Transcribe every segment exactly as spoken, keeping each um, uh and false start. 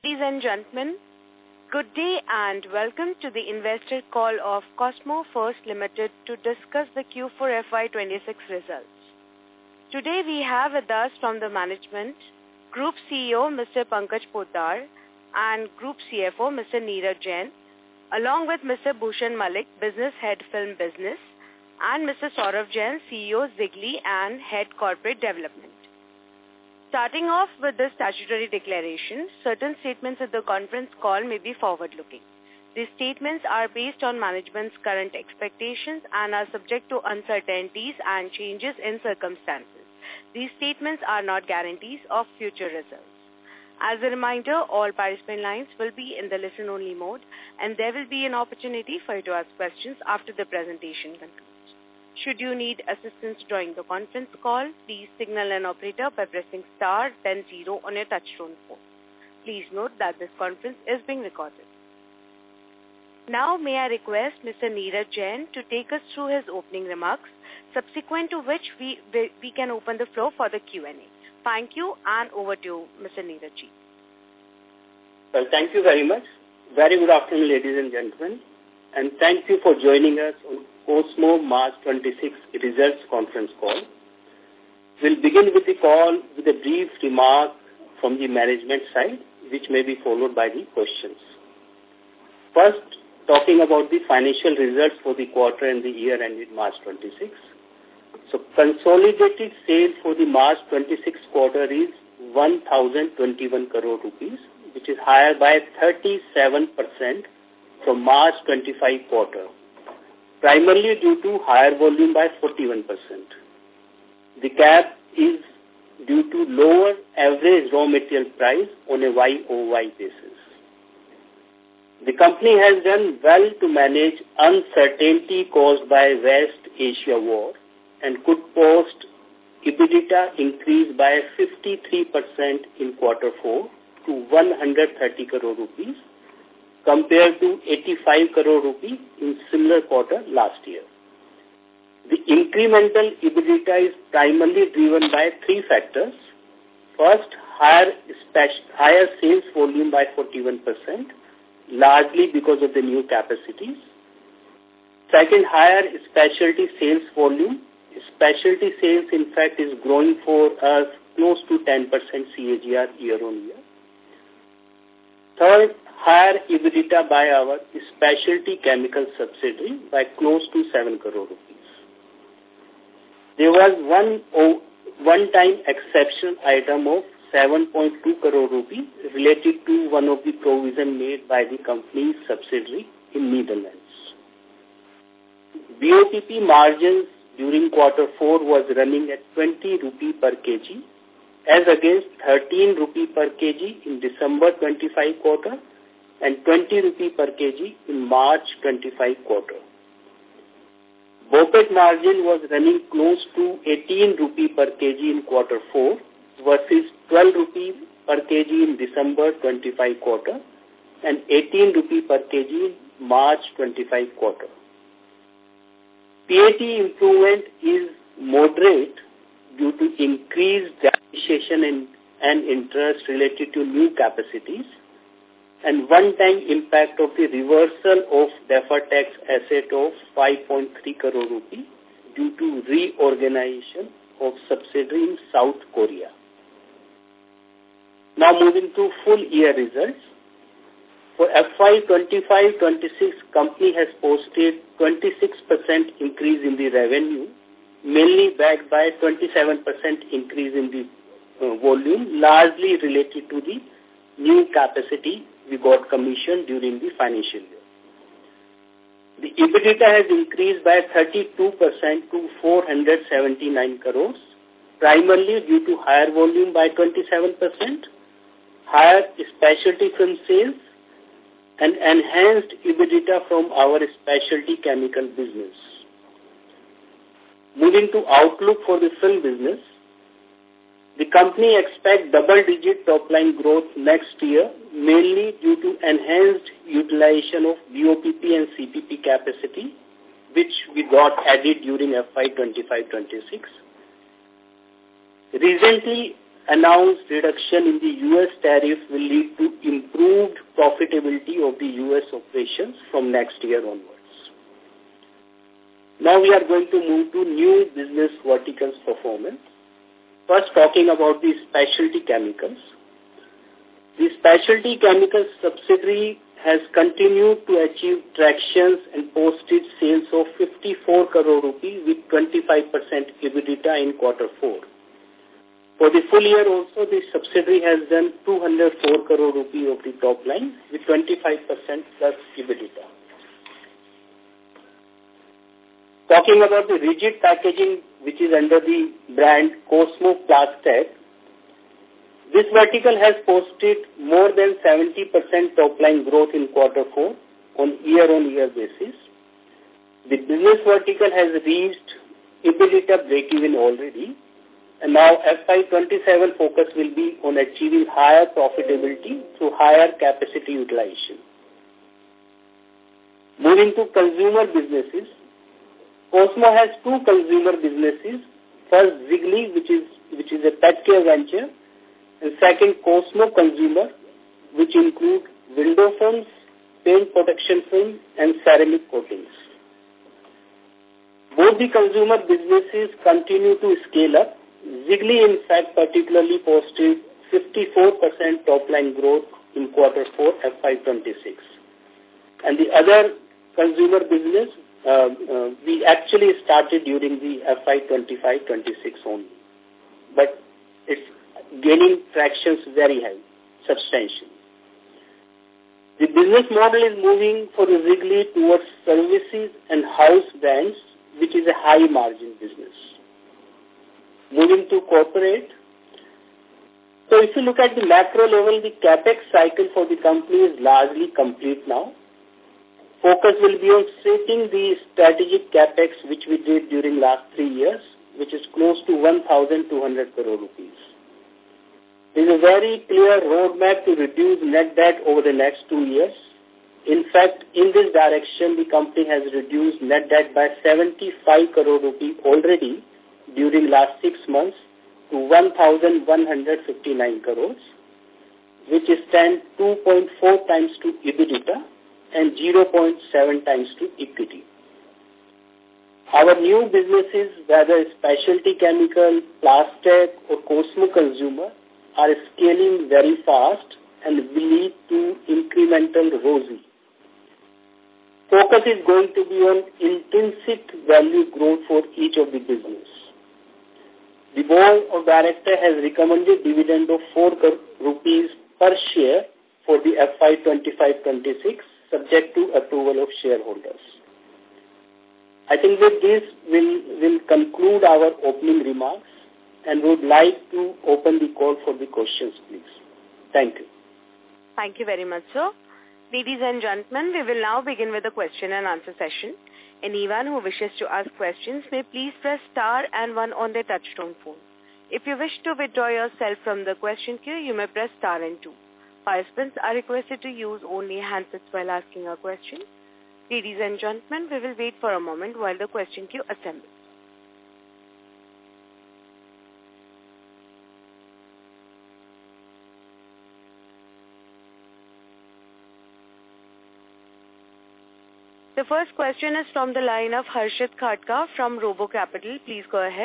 Ladies and gentlemen, good day and welcome to the investor call of Cosmo First Limited to discuss the Q four F Y twenty-six results. Today we have with us from the management, Group C E O Mister Pankaj Poddar and Group C F O Mister Neeraj Jain, along with Mister Bhushan Malik, Business Head Film Business, and Mister Saurav Jain, C E O Zigli and Head Corporate Development. Starting off with the statutory declaration, certain statements at the conference call may be forward-looking. These statements are based on management's current expectations and are subject to uncertainties and changes in circumstances. These statements are not guarantees of future results. As a reminder, all participant lines will be in the listen-only mode, and there will be an opportunity for you to ask questions after the presentation concludes. Should you need assistance during the conference call, please signal an operator by pressing star then zero on your touchtone phone. Please note that this conference is being recorded. Now may I request Mister Neeraj Jain to take us through his opening remarks, subsequent to which we, we, we can open the floor for the Q and A. Thank you, and over to you, Mister Neeraj Ji. Well, thank you very much. Very good afternoon, ladies and gentlemen, and thank you for joining us on Cosmo March twenty-sixth results conference call. We'll begin with the call with a brief remark from the management side, which may be followed by the questions. First, talking about the financial results for the quarter and the year ended March twenty-sixth. So, consolidated sales for the March twenty-sixth quarter is one thousand twenty-one crore rupees, which is higher by thirty-seven percent from March twenty-five quarter, primarily due to higher volume by forty-one percent. The gap is due to lower average raw material price on a Y O Y basis. The company has done well to manage uncertainty caused by West Asia war and could post EBITDA increase by fifty-three percent in quarter four to one hundred thirty crore rupees, compared to eighty-five crore rupees in similar quarter last year. The incremental EBITDA is primarily driven by three factors. First, higher, higher sales volume by forty-one percent, largely because of the new capacities. Second, higher specialty sales volume. Specialty sales, in fact, is growing for us close to ten percent C A G R year on year. Third, higher EBITDA by our specialty chemical subsidiary by close to seven crore rupees. There was one oh, one-time exceptional item of seven point two crore rupees related to one of the provision made by the company's subsidiary in Netherlands. B O P P margins during quarter four was running at twenty rupees per kg as against thirteen rupees per kg in December twenty-five quarter and twenty rupees per kg in March twenty-five quarter. B O P E T margin was running close to eighteen rupees per kg in quarter four versus twelve rupees per kg in December twenty-five quarter and eighteen rupees per kg in March twenty-five quarter. P A T improvement is moderate due to increased depreciation and, and interest related to new capacities and one-time impact of the reversal of deferred tax asset of five point three crore rupees due to reorganization of subsidiary in South Korea. Now moving to full year results. For F Y twenty-five twenty-six, company has posted twenty-six percent increase in the revenue, mainly backed by twenty-seven percent increase in the uh, volume, largely related to the new capacity we got commissioned during the financial year. The EBITDA has increased by thirty-two percent to four hundred seventy-nine crores, primarily due to higher volume by twenty-seven percent, higher specialty film sales, and enhanced EBITDA from our specialty chemical business. Moving to outlook for the film business, the company expects double-digit top-line growth next year, mainly due to enhanced utilization of B O P P and C P P capacity, which we got added during F Y twenty-five twenty-six. Recently announced reduction in the U S tariff will lead to improved profitability of the U S operations from next year onwards. Now we are going to move to new business verticals performance. First, talking about the specialty chemicals. The specialty chemicals subsidiary has continued to achieve tractions and posted sales of fifty-four crore rupees with twenty-five percent EBITDA in quarter four. For the full year also, the subsidiary has done two hundred four crore rupees of the top line with twenty-five percent plus EBITDA. Talking about the rigid packaging, which is under the brand Cosmo Plastec, this vertical has posted more than seventy percent top-line growth in quarter four on year-on-year basis. The business vertical has reached EBITDA break-even already, and now F Y twenty-seven focus will be on achieving higher profitability through higher capacity utilization. Moving to consumer businesses, Cosmo has two consumer businesses. First, Ziggly, which is which is a pet care venture, and second, Cosmo Consumer, which include window films, paint protection film, and ceramic coatings. Both the consumer businesses continue to scale up. Ziggly, in fact, particularly posted fifty-four percent top-line growth in quarter four F Y twenty-six. And the other consumer business, uh, uh, we actually started during the F Y twenty-five twenty-six only. But it's gaining tractions very high, substantial. The business model is moving for the Ziggly towards services and house brands, which is a high margin business. Moving to corporate. So if you look at the macro level, the capex cycle for the company is largely complete now. Focus will be on setting the strategic capex which we did during last three years, which is close to one thousand two hundred crore rupees. There is a very clear roadmap to reduce net debt over the next two years. In fact, in this direction, the company has reduced net debt by seventy-five crore rupees already during last six months to one thousand one hundred fifty-nine crores, which stands two point four times to EBITDA and zero point seven times to equity. Our new businesses, whether specialty chemical, Plastec or Cosmo Consumer, are scaling very fast and will lead to incremental R O C E. Focus is going to be on intrinsic value growth for each of the business. The board of directors has recommended dividend of four rupees per share for the F Y twenty-five twenty-six, subject to approval of shareholders. I think with this, we'll, we'll conclude our opening remarks and would like to open the call for the questions, please. Thank you. Thank you very much, sir. Ladies and gentlemen, we will now begin with the question and answer session. Anyone who wishes to ask questions may please press star and one on their touchtone phone. If you wish to withdraw yourself from the question queue, you may press star and two. Participants are requested to use only handsets while asking a question. Ladies and gentlemen, we will wait for a moment while the question queue assembles. The first question is from the line of Harshit Khatka from Robo Capital. Please go ahead.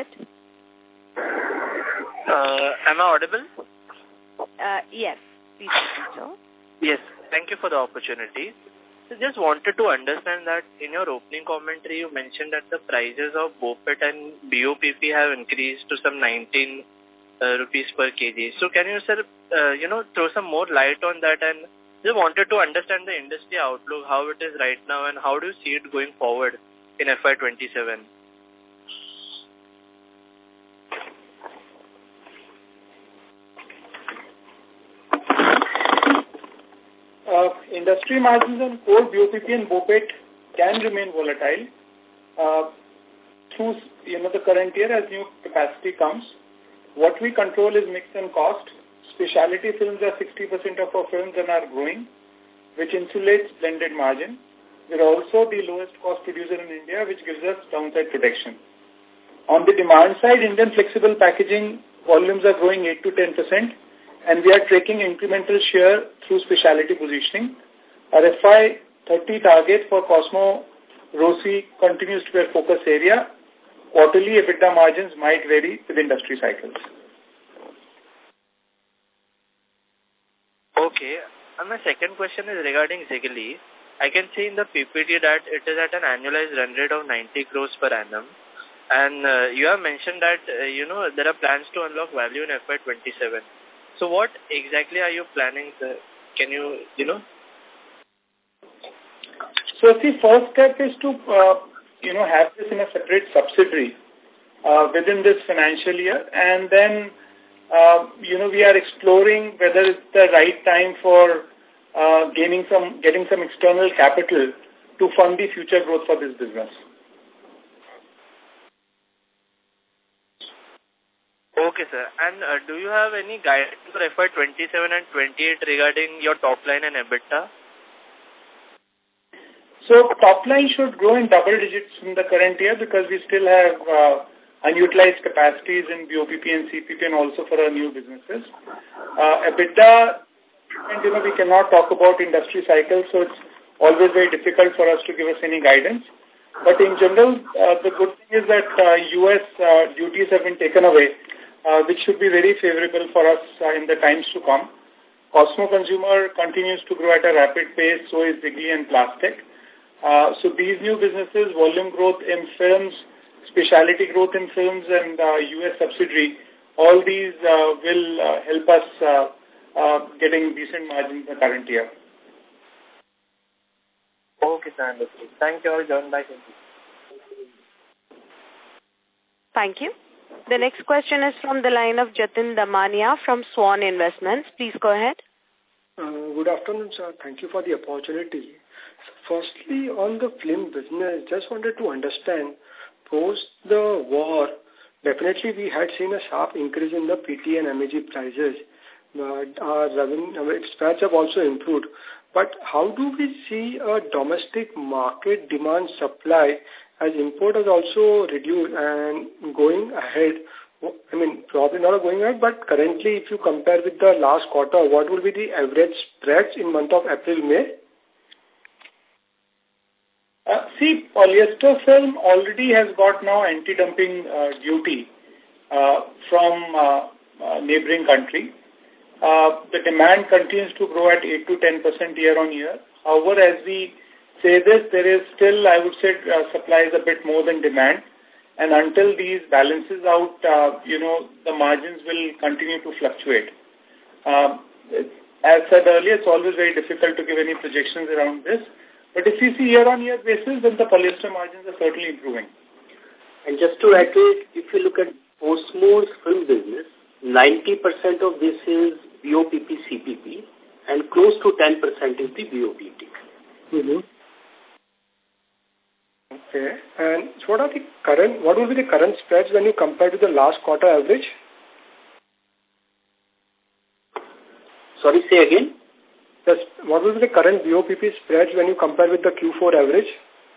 Uh, am I audible? Uh, yes. Please proceed, sir. Yes. Thank you for the opportunity. So just wanted to understand that in your opening commentary, you mentioned that the prices of BOPET and B O P P have increased to some nineteen uh, rupees per kg. So can you, sir, uh, you know, throw some more light on that, and just wanted to understand the industry outlook, how it is right now, and how do you see it going forward in F Y twenty-seven? Uh, industry margins on core B O P P and BOPET can remain volatile uh, through you know the current year as new capacity comes. What we control is mix and cost. Specialty films are sixty percent of our films and are growing, which insulates blended margin. We are also the lowest cost producer in India, which gives us downside protection. On the demand side, Indian flexible packaging volumes are growing eight to ten percent, and we are taking incremental share through specialty positioning. Our F Y thirty target for Cosmo ROCE continues to be a focus area. Quarterly EBITDA margins might vary with industry cycles. Okay. And my second question is regarding Ziggly. I can see in the P P T that it is at an annualized run rate of ninety crores per annum. And uh, you have mentioned that, uh, you know, there are plans to unlock value in F Y twenty-seven. So what exactly are you planning? To, can you, you know? So the first step is to, uh, you know, have this in a separate subsidiary uh, within this financial year. And then, uh, you know, we are exploring whether it's the right time for uh, gaining some, getting some external capital to fund the future growth for this business. Okay, sir. And uh, do you have any guidance for F Y twenty-seven and twenty-eight regarding your top line and EBITDA? So top line should grow in double digits in the current year because we still have uh, unutilized capacities in B O P P and C P P and also for our new businesses. Uh, EBITDA, and you know, we cannot talk about industry cycles, so it's always very difficult for us to give us any guidance. But in general, uh, the good thing is that uh, U S uh, duties have been taken away, uh, which should be very favorable for us uh, in the times to come. Cosmo Consumer continues to grow at a rapid pace, so is Ziggly and Plastic. Uh, so these new businesses, volume growth in films, specialty growth in films and uh, U S subsidiary, all these uh, will uh, help us uh, uh, getting decent margins in the current year. Okay, sir. Understood. Thank you. I'll join back in. Thank you. The next question is from the line of Jatin Damania from Swan Investments. Please go ahead. Uh, good afternoon, sir. Thank you for the opportunity. Firstly, on the film business, just wanted to understand, post the war, definitely we had seen a sharp increase in the P T and M A G prices, but our revenue, our spreads have also improved. But how do we see a domestic market demand supply as import has also reduced and going ahead? I mean, probably not going ahead, but currently if you compare with the last quarter, what will be the average spreads in month of April, May? Uh, see, polyester film already has got now anti-dumping uh, duty uh, from uh, uh, neighboring country. Uh, the demand continues to grow at eight to ten percent year on year. However, as we say this, there is still, I would say, uh, supply is a bit more than demand. And until these balances out, uh, you know, the margins will continue to fluctuate. Uh, as said earlier, it's always very difficult to give any projections around this. But if you see year-on-year basis, then the polyester margins are certainly improving. And just to add to it, if you look at Cosmo's film business, ninety percent of this is B O P P, C P P, and close to ten percent is the B O P T. Mm-hmm. Okay. And so what are the current, what will be the current spreads when you compare to the last quarter average? Sorry, say again? Yes. What will be the current B O P P spreads when you compare with the Q four average?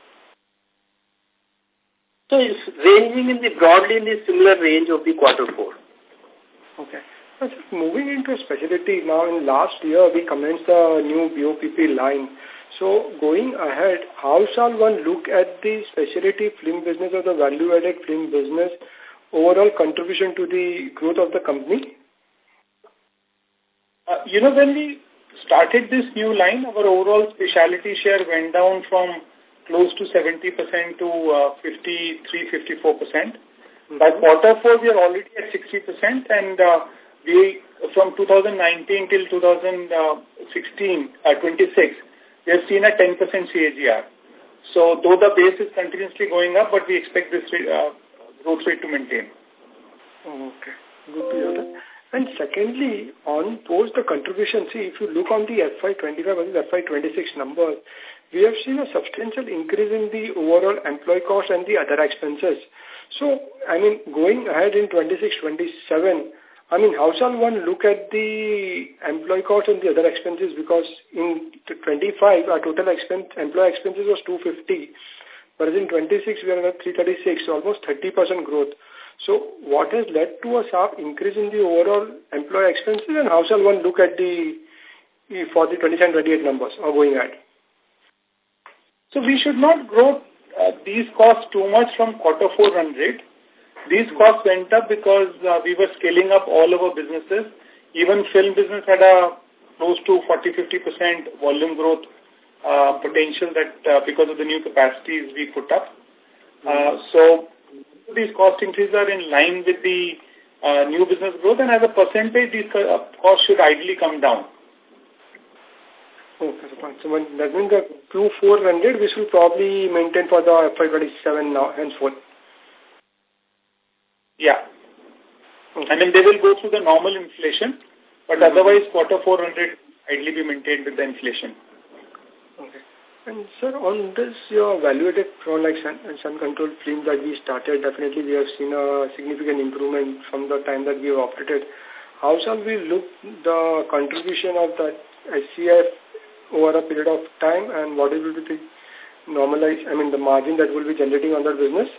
So it's ranging in the broadly in the similar range of the quarter four. Okay. So just moving into specialty now, in last year we commenced a new B O P P line. So going ahead, how shall one look at the specialty film business or the value-added film business overall contribution to the growth of the company? Uh, you know, when we started this new line, our overall specialty share went down from close to seventy percent to uh, fifty-three, fifty-four percent. Mm-hmm. By quarter four, we are already at sixty percent, and uh, we from two thousand nineteen till two thousand sixteen, uh, twenty-six, we have seen a ten percent C A G R. So, though the base is continuously going up, but we expect this uh, growth rate to maintain. Okay, good to hear that. And secondly, on post the contribution, see, if you look on the F Y twenty-five versus F Y twenty-six numbers, we have seen a substantial increase in the overall employee cost and the other expenses. So, I mean, going ahead in twenty-six, twenty-seven, I mean, how shall one look at the employee cost and the other expenses? Because in twenty-five, our total expense, employee expenses was two hundred fifty, whereas in twenty-six, we are at three hundred thirty-six, so almost thirty percent growth. So what has led to a sharp increase in the overall employee expenses, and how shall one look at the for the twenty-seven twenty-eight numbers or going ahead? So we should not grow uh, these costs too much from quarter four run rate. These costs went up because uh, we were scaling up all our businesses. Even film business had a close to forty to fifty percent volume growth uh, potential that uh, because of the new capacities we put up. Uh, so these cost increases are in line with the uh, new business growth, and as a percentage, these uh, costs should ideally come down. Okay, so when that means the Q four run rate, we should probably maintain for the F Y twenty-seven now henceforth. Yeah. Okay. I mean, they will go through the normal inflation, but mm-hmm. otherwise quarter four run rate ideally be maintained with the inflation. Okay. And sir, on this your value-added product like sun, sun control film that we started, definitely we have seen a significant improvement from the time that we have operated. How shall we look the contribution of the S C F over a period of time, and what will be the normalized, I mean the margin that will be generating on that business?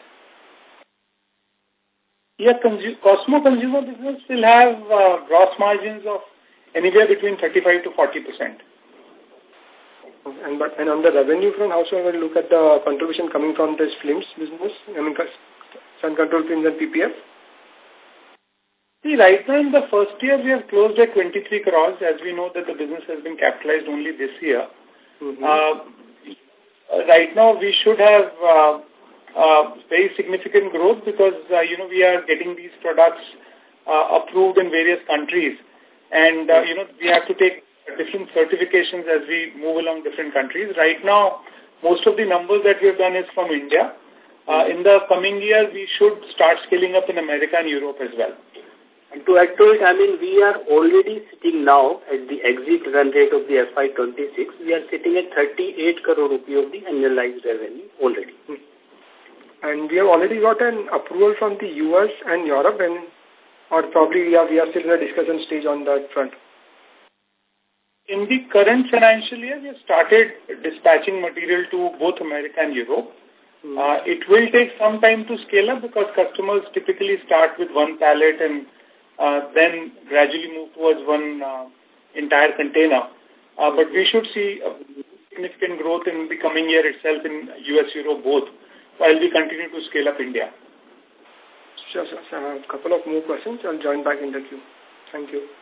Yeah, consu Cosmo consumer business will have uh, gross margins of anywhere between thirty-five to forty percent. And but and on the revenue front, how shall we look at the contribution coming from this films business? I mean, sun control films and P P F. See, right now in the first year we have closed at twenty-three crores, as we know that the business has been capitalized only this year. Mm-hmm. uh, right now we should have uh, uh, very significant growth because uh, you know we are getting these products uh, approved in various countries, and uh, you know we have to take different certifications as we move along different countries. Right now, most of the numbers that we have done is from India. Uh, in the coming year, we should start scaling up in America and Europe as well. And to add to it, I mean, we are already sitting now at the exit run rate of the F Y twenty-six. We are sitting at thirty-eight crore rupee of the annualized revenue already. Hmm. And we have already got an approval from the U S and Europe, and or probably we are, we are still in a discussion stage on that front. In the current financial year, we have started dispatching material to both America and Europe. Mm. Uh, it will take some time to scale up because customers typically start with one pallet and uh, then gradually move towards one uh, entire container. Uh, but we should see a significant growth in the coming year itself in U S, Europe both, while we continue to scale up India. Sure, sir. So I have a couple of more questions. I'll join back in the queue. Thank you.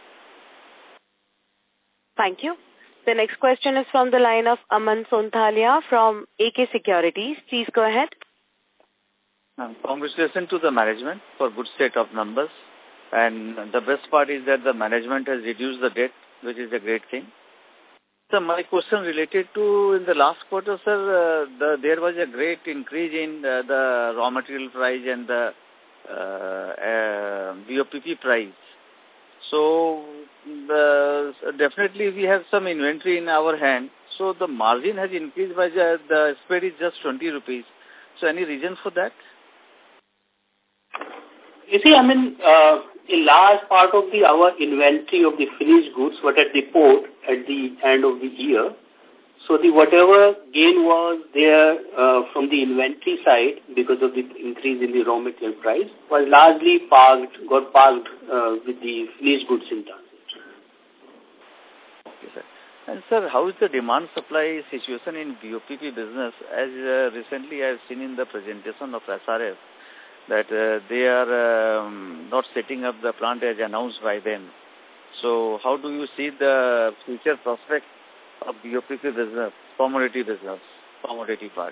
Thank you. The next question is from the line of Aman Sonthalia from A K Securities. Please go ahead. Um, congratulations to the management for good set of numbers. And the best part is that the management has reduced the debt, which is a great thing. So my question related to in the last quarter, sir, uh, the, there was a great increase in uh, the raw material price and the uh, uh, B O P P price. So the, definitely we have some inventory in our hand. So the margin has increased by the, the spread is just twenty rupees. So any reason for that? You see, I mean, uh, a large part of the our inventory of the finished goods were at the port at the end of the year. So the whatever gain was there uh, from the inventory side because of the increase in the raw material price was largely parked, got parked uh, with the finished goods in transit. Okay, sir. And sir, how is the demand supply situation in B O P P business? As uh, recently I have seen in the presentation of S R F that uh, they are um, not setting up the plant as announced by them. So how do you see the future prospect of B O P P business, commodity business, commodity part?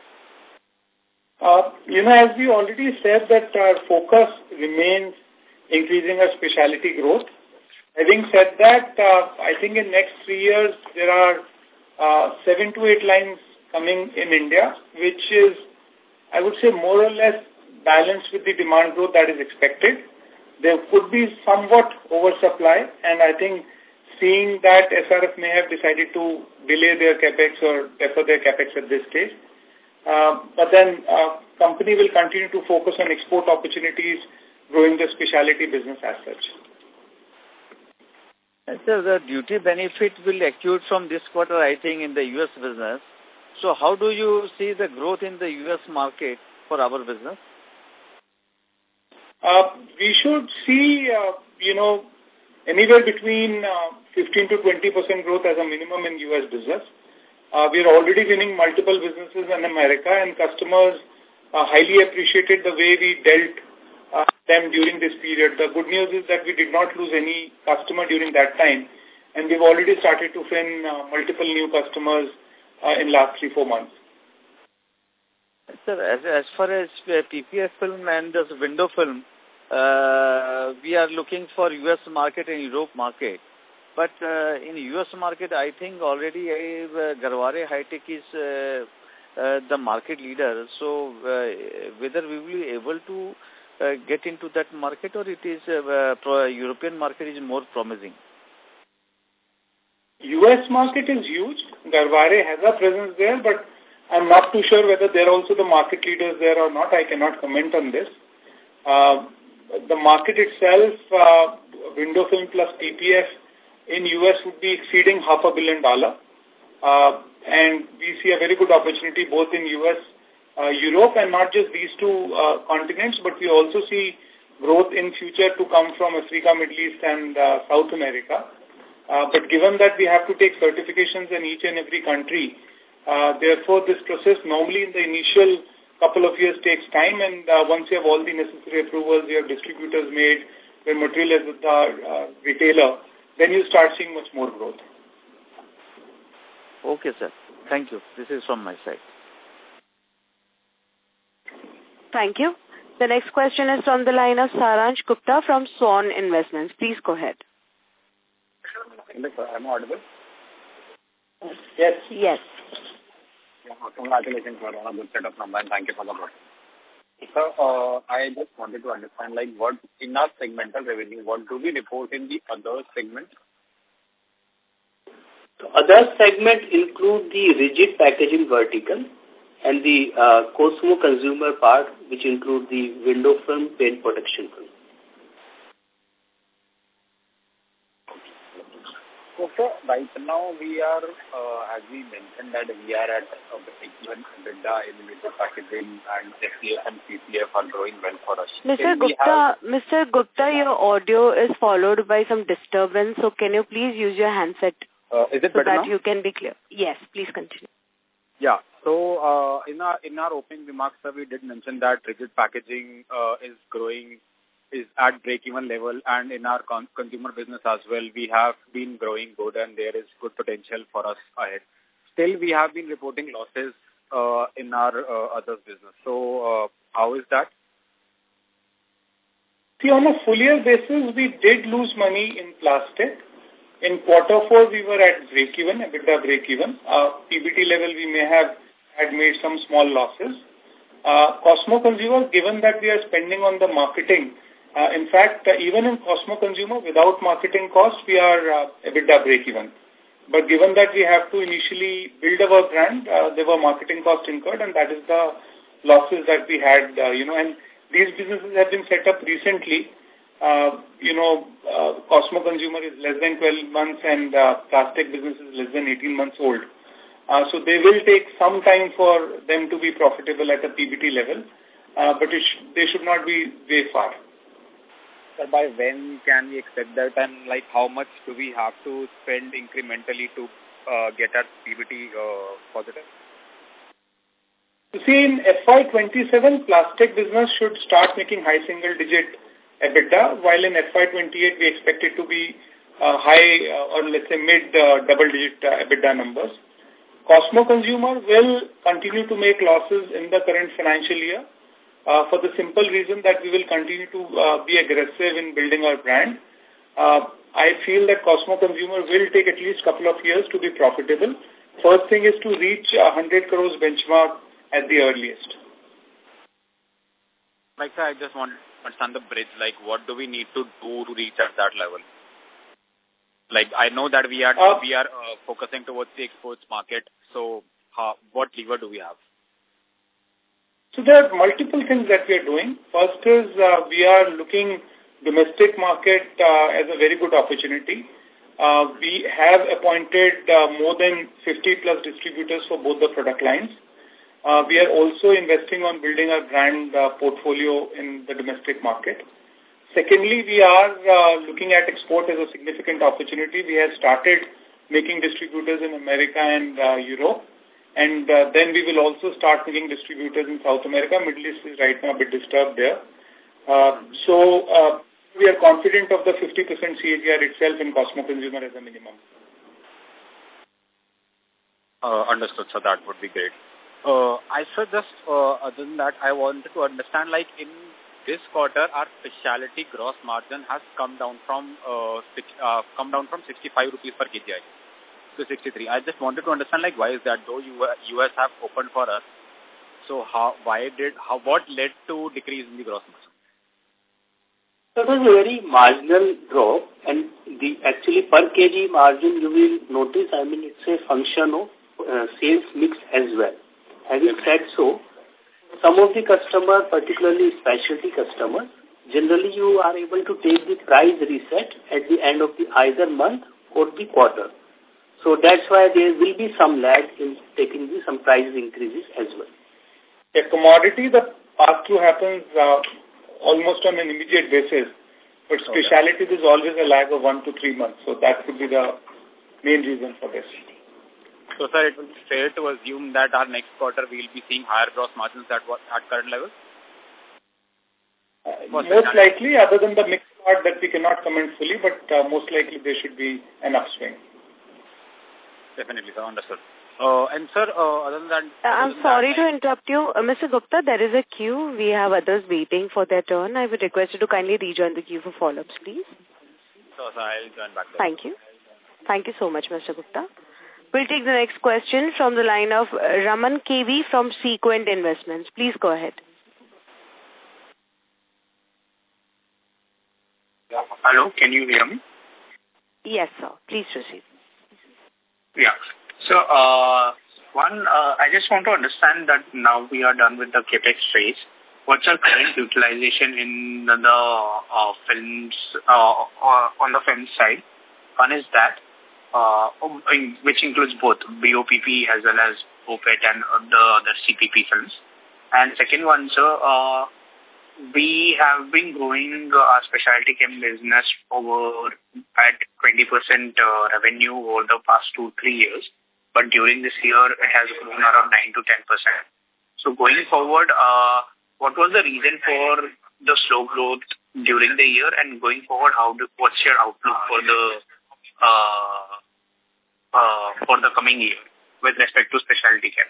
Uh, you know, as we already said that our focus remains increasing our specialty growth. Having said that, uh, I think in next three years there are uh, seven to eight lines coming in India, which is, I would say, more or less balanced with the demand growth that is expected. There could be somewhat oversupply, and I think seeing that S R F may have decided to delay their capex or defer their capex at this stage. Uh, but then uh, company will continue to focus on export opportunities, growing the specialty business as such. And sir, the duty benefit will accrue from this quarter, I think, in the U S business. So how do you see the growth in the U S market for our business? Uh, we should see, uh, you know, anywhere between uh, fifteen to twenty percent growth as a minimum in U S business. Uh, we are already winning multiple businesses in America, and customers uh, highly appreciated the way we dealt uh, them during this period. The good news is that we did not lose any customer during that time, and we've already started to win uh, multiple new customers uh, in last three, four months. Sir, as, as far as uh, P P F film and this window film, uh, we are looking for U S market and Europe market. But uh, in U S market, I think already uh, Garware High-Tech is uh, uh, the market leader. So uh, whether we will be able to uh, get into that market, or it is uh, pro European market is more promising? U S market is huge. Garware has a presence there, but I'm not too sure whether they're also the market leaders there or not. I cannot comment on this. Uh, the market itself, uh, window film plus P P F, in U S would be exceeding half a billion dollar. Uh, and we see a very good opportunity both in U S, uh, Europe, and not just these two uh, continents, but we also see growth in future to come from Africa, Middle East, and uh, South America. Uh, but given that we have to take certifications in each and every country, uh, therefore this process normally in the initial couple of years takes time, and uh, once you have all the necessary approvals, you have distributors made, the material is with the uh, retailer, then you start seeing much more growth. Okay, sir. Thank you. This is from my side. Thank you. The next question is from the line of Saransh Gupta from Swan Investments. Please go ahead. I'm audible? Yes. Yes. Yeah, congratulations for a good set of numbers, and thank you for the work. So, uh, I just wanted to understand, like, what in our segmental revenue, what do we report in the other segment? The other segment include the rigid packaging vertical and the uh, Cosmo consumer part, which include the window film, paint protection film. So, sir, right now we are, uh, as we mentioned, that we are at a break-even EBITDA in rigid packaging, and F P F and P P F are growing well for us. Mister Gupta, Mister Gupta, your audio is followed by some disturbance, so can you please use your handset uh, is it so better that now? you can be clear? Yes, please continue. Yeah. So, uh, in our in our opening remarks, sir, we did mention that rigid packaging uh, is growing, is at break-even level, and in our con consumer business as well, we have been growing good, and there is good potential for us ahead. Still, we have been reporting losses uh, in our uh, others business. So, uh, how is that? See, on a full-year basis, we did lose money in plastic. In quarter four, we were at break-even, EBITDA break-even. Uh, P B T level, we may have had made some small losses. Uh, Cosmo Consumer, given that we are spending on the marketing, uh, in fact, uh, even in Cosmo Consumer, without marketing costs, we are uh, EBITDA break-even. But given that we have to initially build our brand, uh, there were marketing costs incurred, and that is the losses that we had, uh, you know, and these businesses have been set up recently. Uh, you know, uh, Cosmo Consumer is less than twelve months, and uh, plastic business is less than eighteen months old. Uh, so they will take some time for them to be profitable at a P B T level, uh, but it sh they should not be way far. So by when can we expect that, and like how much do we have to spend incrementally to uh, get our P B T uh, positive? You see, in F Y twenty-seven, plastic business should start making high single-digit EBITDA, while in F Y twenty-eight, we expect it to be uh, high uh, or let's say mid-double-digit uh, uh, EBITDA numbers. Cosmo Consumer will continue to make losses in the current financial year uh, for the simple reason that we will continue to uh, be aggressive in building our brand. Uh, I feel that Cosmo Consumer will take at least a couple of years to be profitable. First thing is to reach a one hundred crores benchmark at the earliest. Like, sir, I just want to understand the bridge. Like, what do we need to do to reach at that level? Like, I know that we are uh, we are uh, focusing towards the exports market. So, uh, what lever do we have? So, there are multiple things that we are doing. First is uh, we are looking domestic market uh, as a very good opportunity. Uh, we have appointed uh, more than fifty plus distributors for both the product lines. Uh, we are also investing on building our brand uh, portfolio in the domestic market. Secondly, we are uh, looking at export as a significant opportunity. We have started making distributors in America and uh, Europe. And uh, then we will also start making distributors in South America. Middle East is right now a bit disturbed there. Uh, so uh, we are confident of the fifty percent C A G R itself in Cosmo Consumer as a minimum. Uh, understood, so that would be great. Uh, I should just, uh, other than that, I wanted to understand, like, in this quarter, our specialty gross margin has come down from uh, six, uh, come down from sixty-five rupees per kg to sixty-three. I just wanted to understand, like, why is that? Though U S have opened for us, so how, why did, how, what led to decrease in the gross margin? That was a very marginal drop, and the actually per kg margin you will notice, I mean, it's a function of uh, sales mix as well. Having said so, some of the customers, particularly specialty customers, generally you are able to take the price reset at the end of the either month or the quarter. So that's why there will be some lag in taking the, some price increases as well. A commodity, the pass-through happens uh, almost on an immediate basis, but specialty okay. There's always a lag of one to three months. So that could be the main reason for this. So, sir, it would be fair to assume that our next quarter we will be seeing higher gross margins at what at current levels? Uh, most likely, other than the mix part that we cannot comment fully, but uh, most likely there should be an upswing. Definitely, sir. Understood. Uh, and, sir, uh, other than that... Uh, I'm sorry that, to interrupt you. Uh, Mister Gupta, there is a queue. We have others waiting for their turn. I would request you to kindly rejoin the queue for follow-ups, please. So, sir, I'll join back there. Thank you. Thank you so much, Mister Gupta. We'll take the next question from the line of Raman K V from Sequent Investments. Please go ahead. Hello, can you hear me? Yes, sir. Please proceed. Yeah. So, uh, one, uh, I just want to understand that now we are done with the capex phase. What's our current utilization in the, the uh, films, uh, on the film side? One is that. Uh, which includes both B O P P as well as BOPET and uh, the other C P P films. And second one, sir, uh, we have been growing uh, our specialty chem business over at twenty percent uh, revenue over the past two, three years. But during this year, it has grown around nine to ten percent. So going forward, uh, what was the reason for the slow growth during the year? And going forward, how do, what's your outlook for the uh, Uh, for the coming year with respect to specialty chem?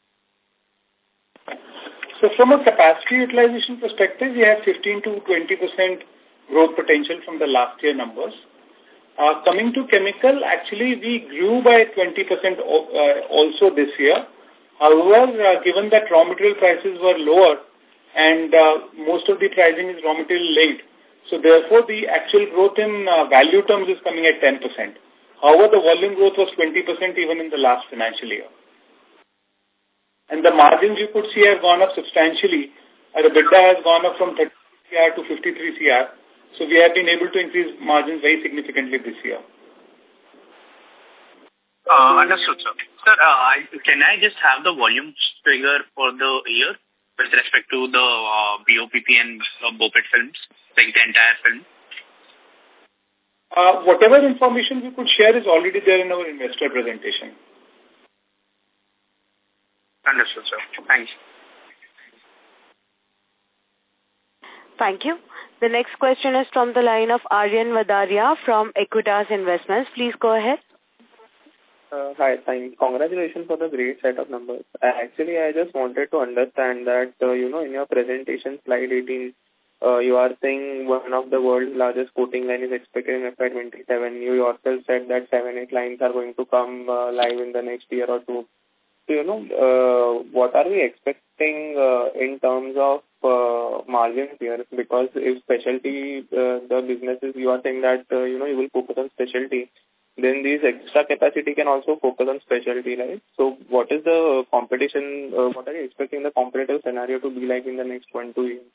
So from a capacity utilization perspective, we have fifteen to twenty percent growth potential from the last year numbers. Uh, coming to chemical, actually we grew by twenty percent uh, also this year. However, uh, given that raw material prices were lower and uh, most of the pricing is raw material linked, so therefore the actual growth in uh, value terms is coming at ten percent. However, the volume growth was twenty percent even in the last financial year. And the margins you could see have gone up substantially. Our EBITDA has gone up from thirty C R to fifty-three C R. So we have been able to increase margins very significantly this year. Uh, understood, sir. Sir, uh, can I just have the volume figure for the year with respect to the uh, B O P P and uh, BOPET films, like the entire film? Uh, whatever information we could share is already there in our investor presentation. Understood, sir. Thanks. Thank you. The next question is from the line of Aryan Vadaria from Equitas Investments. Please go ahead. Uh, hi, thanks. Congratulations for the great set of numbers. Uh, actually, I just wanted to understand that, uh, you know, in your presentation, slide eighteen, Uh, you are saying one of the world's largest coating line is expected in F Y twenty-seven. You yourself said that seven, eight lines are going to come uh, live in the next year or two. So, you know, uh, what are we expecting uh, in terms of uh, margins here? Because if specialty, uh, the businesses, you are saying that, uh, you know, you will focus on specialty, then this extra capacity can also focus on specialty, right? So what is the competition, uh, what are you expecting the competitive scenario to be like in the next one, two years?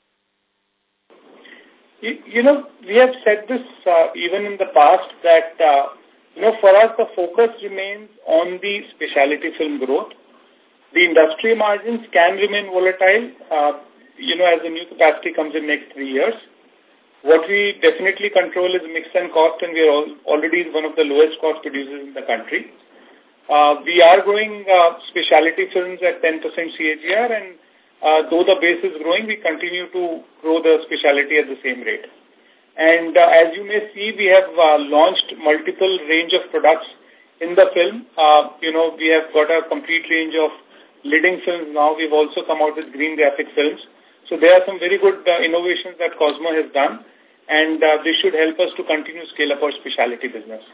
You, you know, we have said this uh, even in the past that, uh, you know, for us the focus remains on the specialty film growth. The industry margins can remain volatile, uh, you know, as the new capacity comes in next three years. What we definitely control is mix and cost, and we are all, already one of the lowest cost producers in the country. Uh, we are growing uh, specialty films at ten percent C A G R, and uh, though the base is growing, we continue to grow the specialty at the same rate. And uh, as you may see, we have uh, launched multiple range of products in the film. Uh, you know, we have got a complete range of leading films now. We've also come out with green graphic films. So there are some very good uh, innovations that Cosmo has done, and uh, this should help us to continue scale up our specialty business.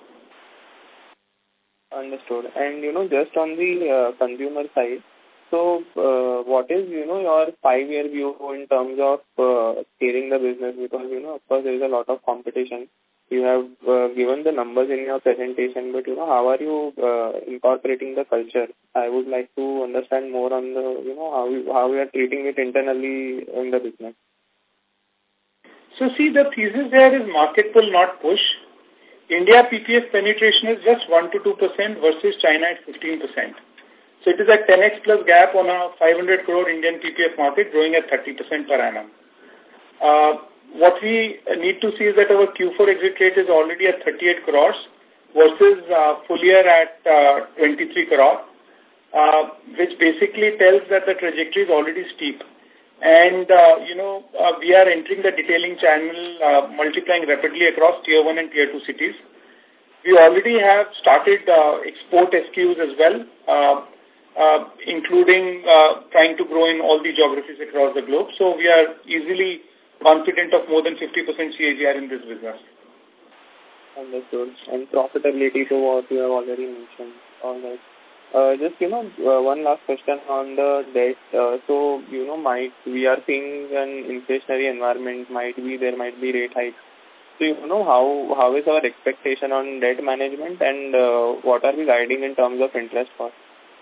Understood. And, you know, just on the uh, consumer side, so uh, what is, you know, your five-year view in terms of uh, scaling the business? Because, you know, of course, there is a lot of competition. You have uh, given the numbers in your presentation, but, you know, how are you uh, incorporating the culture? I would like to understand more on the, you know, how you, how we are treating it internally in the business. So, see, the thesis there is market pull, not push. India P P F penetration is just one to two percent versus China at fifteen percent. So it is a ten x plus gap on a five hundred crore Indian P P F market growing at thirty percent per annum. Uh, what we need to see is that our Q four exit rate is already at thirty-eight crores versus uh, full year at uh, twenty-three crore, uh, which basically tells that the trajectory is already steep. And, uh, you know, uh, we are entering the detailing channel, uh, multiplying rapidly across tier one and tier two cities. We already have started uh, export S K Us as well, uh, uh, including uh, trying to grow in all the geographies across the globe. So we are easily confident of more than fifty percent C A G R in this business. Understood. And profitability to what you have already mentioned. All right. Uh, just, you know, uh, one last question on the debt. Uh, so, you know, might we are seeing an inflationary environment, might be, there might be rate hikes. So, you know, how, how is our expectation on debt management, and uh, what are we guiding in terms of interest cost?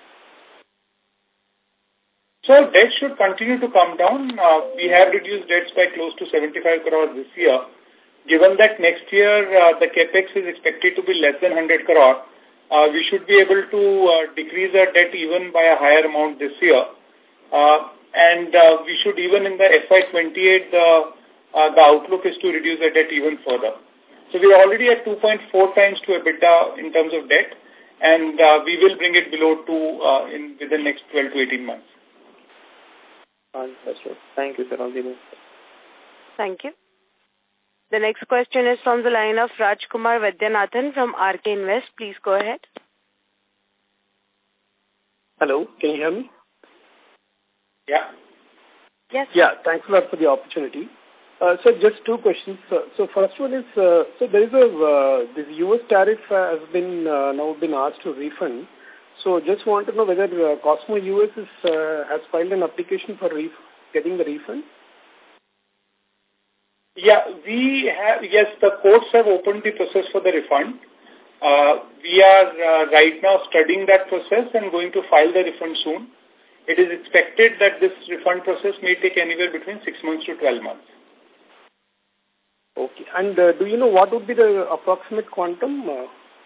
So, debt should continue to come down. Uh, we have reduced debts by close to seventy-five crores this year. Given that next year uh, the capex is expected to be less than one hundred crore, Uh, we should be able to uh, decrease our debt even by a higher amount this year. Uh, and uh, we should even in the F Y twenty-eight, the, uh, the outlook is to reduce our debt even further. So we are already at two point four times to EBITDA in terms of debt, and uh, we will bring it below two uh, in within the next twelve to eighteen months. Understood. Thank you, sir. All the best. Thank you. The next question is from the line of Rajkumar Vaidyanathan from R K Invest. Please go ahead. Hello, can you hear me? Yeah. Yes. Yeah, thanks a lot for the opportunity. Uh, so just two questions. Uh, so first one is, uh, so there is a, uh, this U S tariff uh, has been uh, now been asked to refund. So just want to know whether uh, Cosmo U S is, uh, has filed an application for ref getting the refund. Yeah, we have, yes, the courts have opened the process for the refund. Uh, we are uh, right now studying that process and going to file the refund soon. It is expected that this refund process may take anywhere between six months to twelve months. Okay. And uh, do you know what would be the approximate quantum? Uh,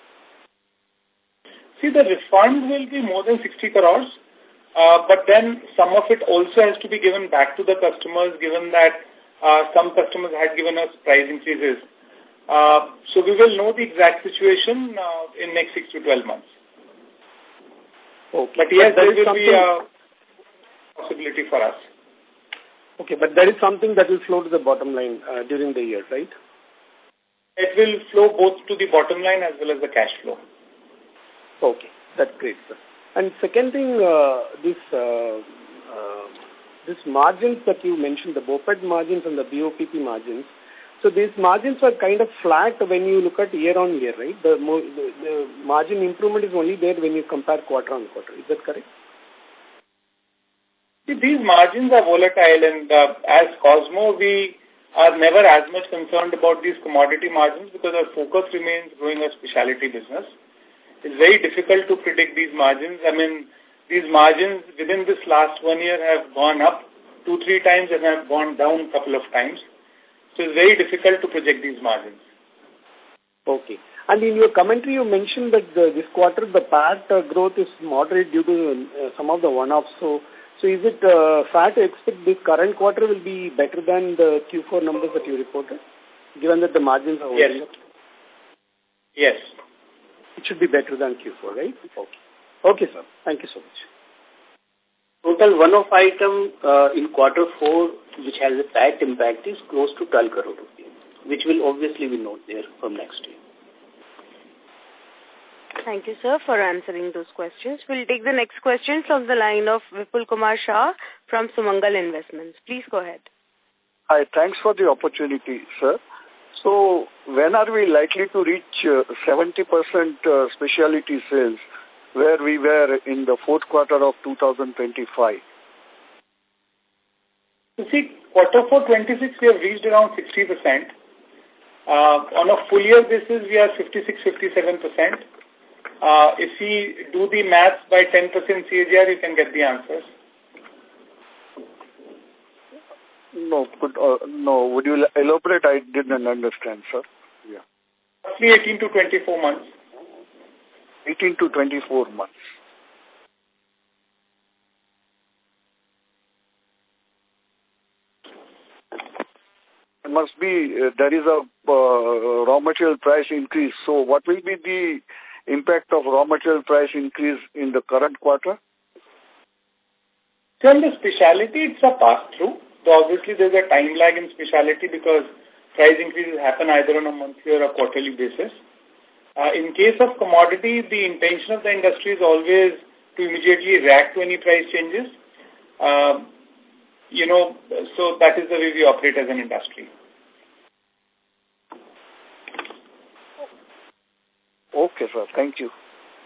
See, the refund will be more than sixty crores, uh, but then some of it also has to be given back to the customers, given that Uh, some customers had given us price increases. Uh, so we will know the exact situation uh, in next six to twelve months. Okay. But yes, but there will be a possibility for us. Okay, but there is something that will flow to the bottom line uh, during the year, right? It will flow both to the bottom line as well as the cash flow. Okay, that's great, sir. And second thing, uh, this... Uh, uh, These margins that you mentioned, the BOPET margins and the B O P P margins, so these margins are kind of flat when you look at year on year, right? The, the, the margin improvement is only there when you compare quarter on quarter. Is that correct? See, these margins are volatile, and uh, as Cosmo, we are never as much concerned about these commodity margins because our focus remains growing our specialty business. It's very difficult to predict these margins. I mean, these margins within this last one year have gone up two, three times and have gone down a couple of times. So it's very difficult to project these margins. Okay. And in your commentary, you mentioned that the, this quarter the P A T uh, growth is moderate due to uh, some of the one-offs. So, so is it uh, fair to expect this current quarter will be better than the Q four numbers that you reported, given that the margins are yes. holding up? Yes. It should be better than Q four, right? Okay. Okay, sir. Thank you so much. Total one-off item uh, in quarter four, which has a P A T impact, is close to twelve crore rupees, which will obviously be not there from next year. Thank you, sir, for answering those questions. We'll take the next question from the line of Vipul Kumar Shah from Sumangal Investments. Please go ahead. Hi, thanks for the opportunity, sir. So, when are we likely to reach uh, seventy percent uh, specialty sales, where we were in the fourth quarter of two thousand twenty-five? You see, quarter four twenty-six, we have reached around sixty percent. Uh, on a full year basis, we are fifty-six, fifty-seven percent. Uh, if we do the maths by ten percent C A G R, you can get the answers. No, could, uh, no. Would you elaborate? I didn't understand, sir. Yeah. Roughly eighteen to twenty-four months. eighteen to twenty-four months. There must be, uh, there is a uh, raw material price increase. So what will be the impact of raw material price increase in the current quarter? So in the specialty, it's a pass-through. So obviously there's a time lag in specialty because price increases happen either on a monthly or a quarterly basis. Uh, in case of commodity, the intention of the industry is always to immediately react to any price changes. Uh, you know, so that is the way we operate as an industry. Okay, sir. Thank you.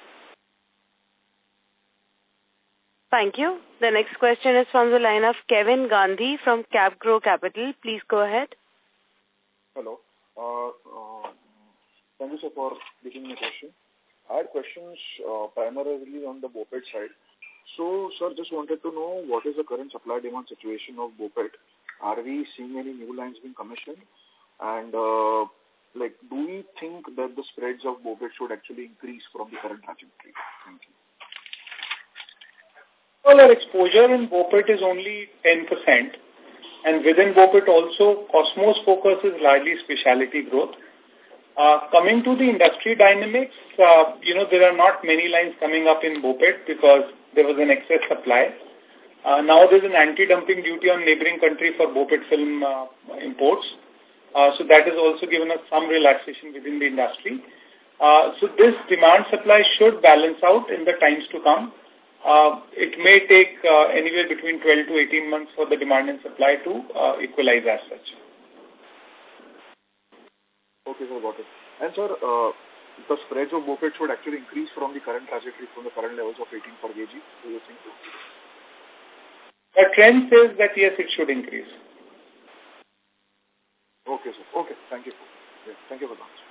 Thank you. The next question is from the line of Kevin Gandhi from CapGrow Capital. Please go ahead. Hello. Uh, uh, thank you, sir, for taking my question. I had questions uh, primarily on the BOPET side. So, sir, just wanted to know what is the current supply-demand situation of BOPET. Are we seeing any new lines being commissioned? And, uh, like, do we think that the spreads of BOPET should actually increase from the current trajectory? Thank you. Well, our exposure in BOPET is only ten percent. And within BOPET also, Cosmo's focus is largely specialty growth. Uh, coming to the industry dynamics, uh, you know, there are not many lines coming up in BOPET because there was an excess supply. Uh, now there's an anti-dumping duty on neighboring country for BOPET film uh, imports. Uh, so that has also given us some relaxation within the industry. Uh, so this demand-supply should balance out in the times to come. Uh, it may take uh, anywhere between twelve to eighteen months for the demand and supply to uh, equalize as such. Okay, sir, got it. And, sir, uh, the spreads of BOPET should actually increase from the current trajectory, from the current levels of eighteen per kg, do you think? The trend says that, yes, it should increase. Okay, sir. Okay, thank you. Yeah, thank you for that.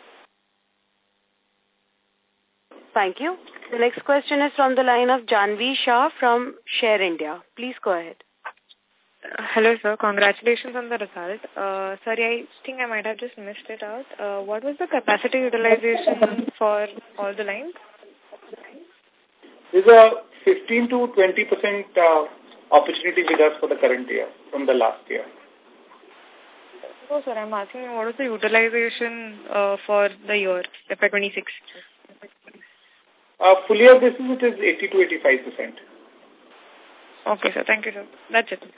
Thank you. The next question is from the line of Janvi Shah from Share India. Please go ahead. Uh, hello, sir. Congratulations on the result. Uh, sorry, I think I might have just missed it out. Uh, what was the capacity utilization for all the lines? There's a fifteen to twenty percent uh, opportunity with us for the current year from the last year. No, sir. I'm asking what was the utilization uh, for the year, F Y twenty-six? Uh, full year basis, it is eighty to eighty-five percent. Okay, sir. Thank you, sir. That's it.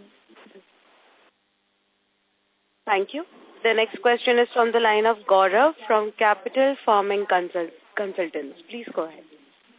Thank you. The next question is from the line of Gaurav from Capital Farming Consult Consultants. Please go ahead.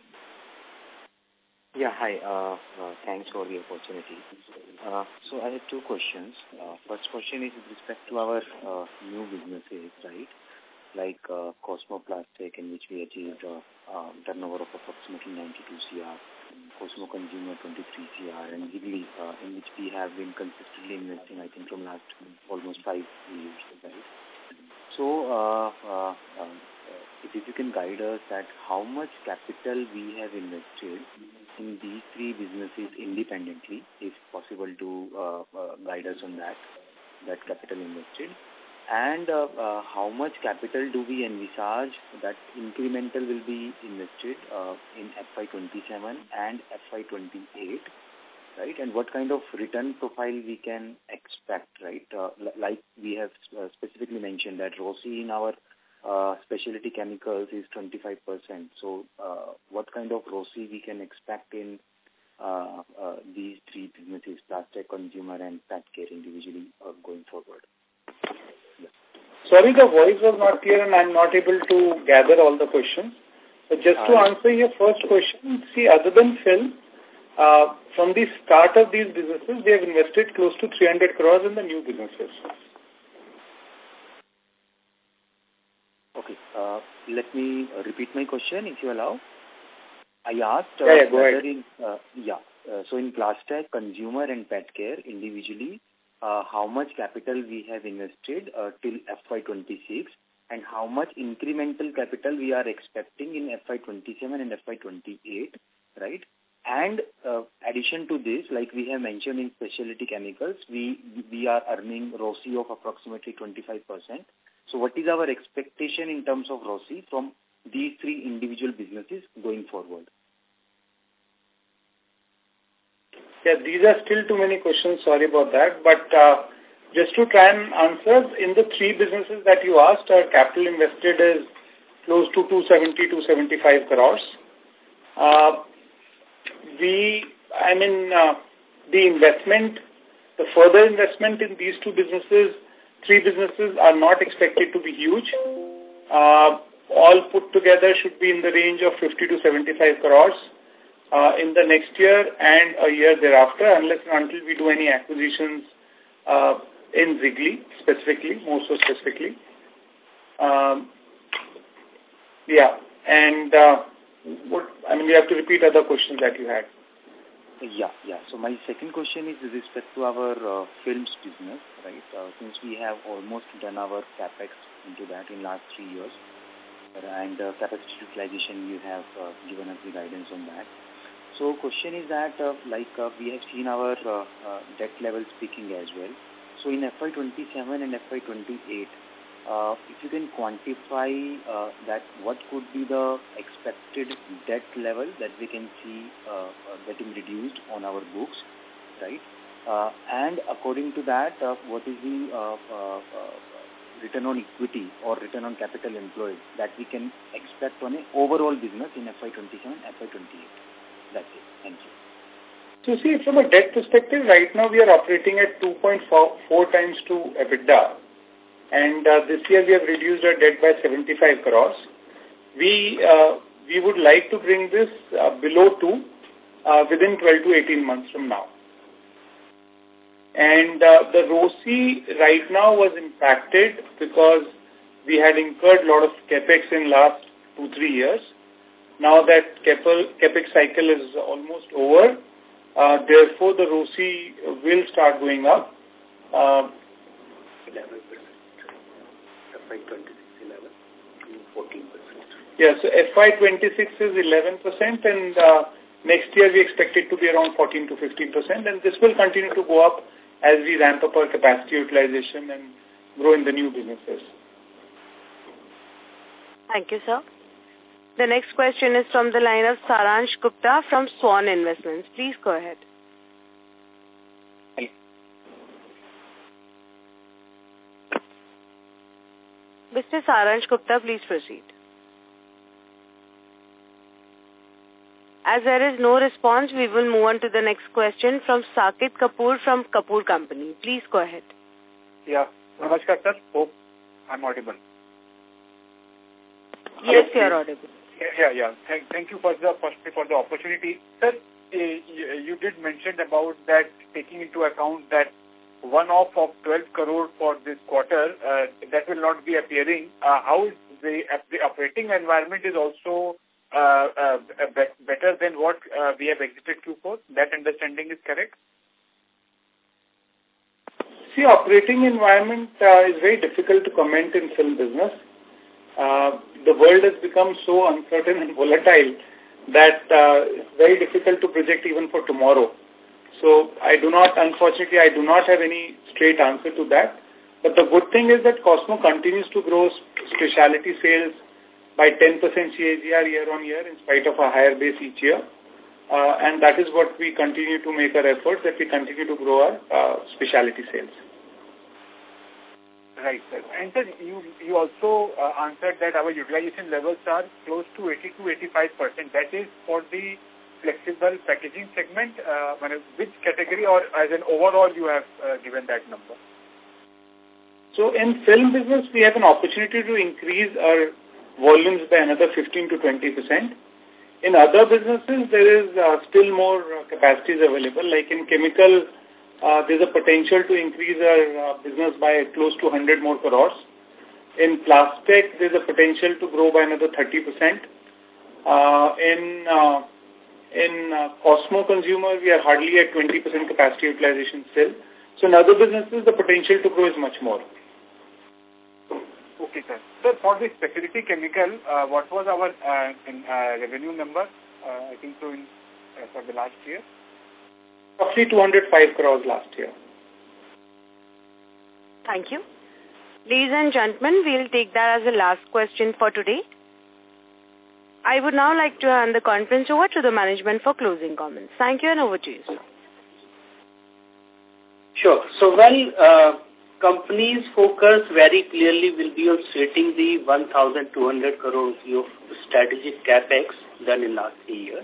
Yeah, hi. Uh, uh, thanks for the opportunity. Uh, so I have two questions. Uh, first question is with respect to our uh, new businesses, right? Like uh, Cosmo Plastic, in which we achieved a uh, uh, turnover of approximately ninety-two crore, Cosmo Consumer twenty-three crore, and Jiggly, uh, in which we have been consistently investing, I think, from last almost five years, right? So, uh, uh, uh, if you can guide us that how much capital we have invested in these three businesses independently, if possible to uh, uh, guide us on that, that capital invested. and uh, uh, how much capital do we envisage that incremental will be invested uh, in F Y twenty-seven and F Y twenty-eight, right? And what kind of return profile we can expect, right? Uh, like we have uh, specifically mentioned that R O C E in our uh, specialty chemicals is twenty-five percent. So uh, what kind of R O C E we can expect in uh, uh, these three businesses, plastic, consumer and pet care individually uh, going forward? Yeah. Sorry, the voice was not clear and I'm not able to gather all the questions. But just to answer your first question, see, other than film, uh, from the start of these businesses, they have invested close to three hundred crores in the new businesses. Okay. Uh, let me repeat my question, if you allow. I asked uh, yeah, yeah, go whether ahead. in, uh, yeah, uh, so in Plastic, consumer and pet care individually, uh, how much capital we have invested uh, till F Y twenty-six and how much incremental capital we are expecting in F Y twenty-seven and F Y twenty-eight, right? And uh, addition to this, like we have mentioned in specialty chemicals, we we are earning R O C E of approximately twenty-five percent. So what is our expectation in terms of R O C E from these three individual businesses going forward? Yeah, these are still too many questions. Sorry about that. But uh, just to try and answer, in the three businesses that you asked, our capital invested is close to two seventy, two seventy-five crores. Uh, we, I mean, uh, the investment, the further investment in these two businesses, three businesses are not expected to be huge. Uh, all put together should be in the range of fifty to seventy-five crores. Uh, in the next year and a year thereafter, unless and until we do any acquisitions uh, in Ziggly specifically, more so specifically. Um, yeah, and uh, what, I mean, you have to repeat other questions that you had. Yeah, yeah. So my second question is with respect to our uh, films business, right? Uh, since we have almost done our capex into that in last three years, and uh, capacity utilization, you have uh, given us the guidance on that. So question is that, uh, like uh, we have seen our uh, uh, debt levels peaking as well. So in F Y twenty-seven and F Y twenty-eight, uh, if you can quantify uh, that, what could be the expected debt level that we can see uh, uh, getting reduced on our books, right? Uh, and according to that, uh, what is the uh, uh, uh, return on equity or return on capital employed that we can expect on an overall business in F Y twenty-seven, F Y twenty-eight? That's it. Thank you. So see, from a debt perspective, right now we are operating at two point four times to EBITDA. And uh, this year we have reduced our debt by seventy-five crores. We, uh, we would like to bring this uh, below two uh, within twelve to eighteen months from now. And uh, the R O C E right now was impacted because we had incurred a lot of capex in last two, three years. Now that capex cycle is almost over, uh, therefore the R O C E will start going up. Uh, eleven percent. F Y twenty-six, eleven to fourteen percent. Yeah, so F Y twenty-six is eleven percent and uh, next year we expect it to be around fourteen to fifteen percent, and this will continue to go up as we ramp up our capacity utilization and grow in the new businesses. Thank you, sir. The next question is from the line of Saransh Gupta from Swan Investments. Please go ahead. Mister Saransh Gupta, please proceed. As there is no response, we will move on to the next question from Saket Kapoor from Kapoor Company. Please go ahead. Yeah. Namaskar, sir. Hope I'm audible. Yes, you are audible. Yeah, yeah. Thank, thank you for the firstly for the opportunity. Sir, uh, you, you did mention about that taking into account that one-off of twelve crore for this quarter, uh, that will not be appearing. Uh, how is the, uh, the operating environment is also uh, uh, better than what uh, we have exited Q four? That understanding is correct? See, operating environment uh, is very difficult to comment in film business. Uh, the world has become so uncertain and volatile that uh, it's very difficult to project even for tomorrow. So I do not, unfortunately, I do not have any straight answer to that. But the good thing is that Cosmo continues to grow specialty sales by ten percent C A G R year on year in spite of a higher base each year. Uh, and that is what we continue to make our efforts, that we continue to grow our uh, specialty sales. Right, sir. And sir, you, you also uh, answered that our utilization levels are close to eighty to eighty-five percent. That is for the flexible packaging segment. Uh, which category or as an overall you have uh, given that number? So in film business, we have an opportunity to increase our volumes by another fifteen to twenty percent. In other businesses, there is uh, still more uh, capacities available. Like in chemical, uh, there's a potential to increase our uh, business by close to one hundred more crores. In plastic, there's a potential to grow by another thirty percent. Uh, in uh, in uh, Cosmo Consumer, we are hardly at twenty percent capacity utilization still. So in other businesses, the potential to grow is much more. Okay, sir. So for the specialty chemical, uh, what was our uh, in, uh, revenue number? Uh, I think so in, uh, for the last year? Roughly two hundred five crores last year. Thank you. Ladies and gentlemen, we'll take that as the last question for today. I would now like to hand the conference over to the management for closing comments. Thank you and over to you, sir. Sure. So, well, uh, company's focus very clearly will be on setting the one thousand two hundred crore of strategic capex done in last three years.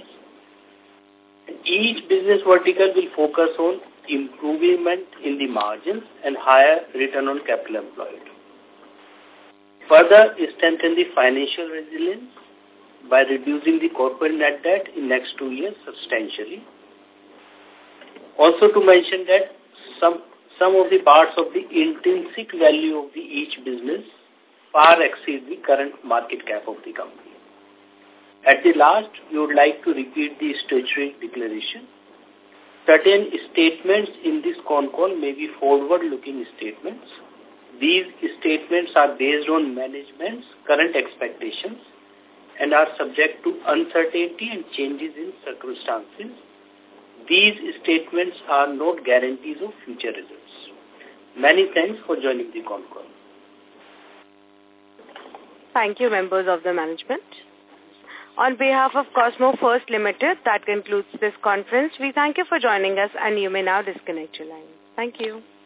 Each business vertical will focus on improvement in the margins and higher return on capital employed. Further, strengthen the financial resilience by reducing the corporate net debt in next two years substantially. Also to mention that some some of the parts of the intrinsic value of the each business far exceed the current market cap of the company. At the last, we would like to repeat the statutory declaration. Certain statements in this con call may be forward-looking statements. These statements are based on management's current expectations and are subject to uncertainty and changes in circumstances. These statements are not guarantees of future results. Many thanks for joining the con call. Thank you, members of the management. On behalf of Cosmo First Limited, that concludes this conference. We thank you for joining us and you may now disconnect your line. Thank you.